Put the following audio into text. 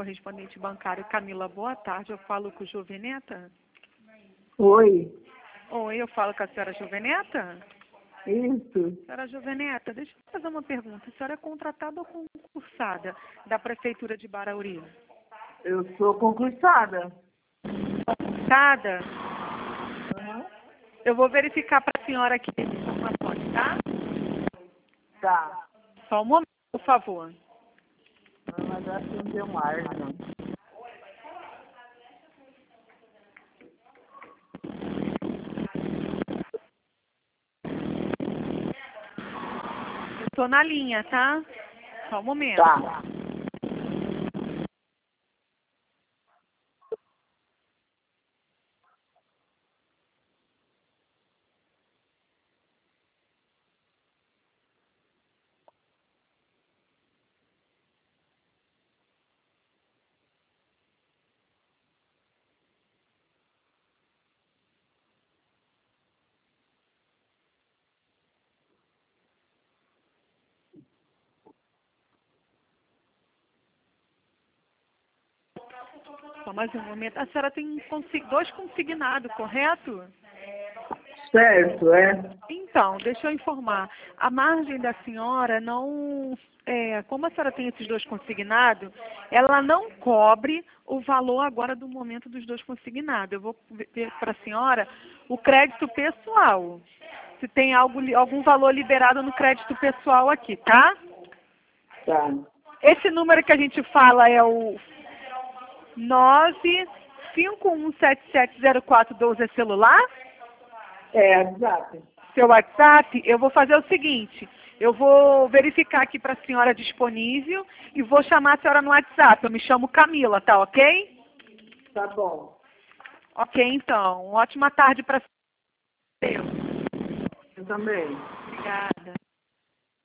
correspondente bancário Camila, boa tarde. Eu falo com o Juveneta? Oi, Oi, eu falo com a senhora Juveneta? isso. Senhora Juveneta, deixa eu fazer uma pergunta. A senhora é contratada ou concursada da Prefeitura de Barueri? Eu sou concursada. Concursada? Uhum. Eu vou verificar para a senhora aqui as informações, tá? Tá. Só um momento, por favor. Mas acho que não tem um ar, não. Eu estou na linha, tá? Só um momento. Tá. Só mais um momento. A senhora tem dois consignados, correto? Certo, é? Então, deixa eu informar. A margem da senhora não... como a senhora tem esses dois consignados, ela não cobre o valor agora do momento dos dois consignados. Eu vou ver para a senhora o crédito pessoal. Se tem algum valor liberado no crédito pessoal aqui, tá? Tá. Esse número que a gente fala é o 951770412 é celular? É, exato. Seu WhatsApp, eu vou fazer o seguinte, eu vou verificar aqui para a senhora disponível e vou chamar a senhora no WhatsApp. Eu me chamo Camila, tá ok? Tá bom. Ok, então. Ótima tarde para você. Eu também. Obrigada.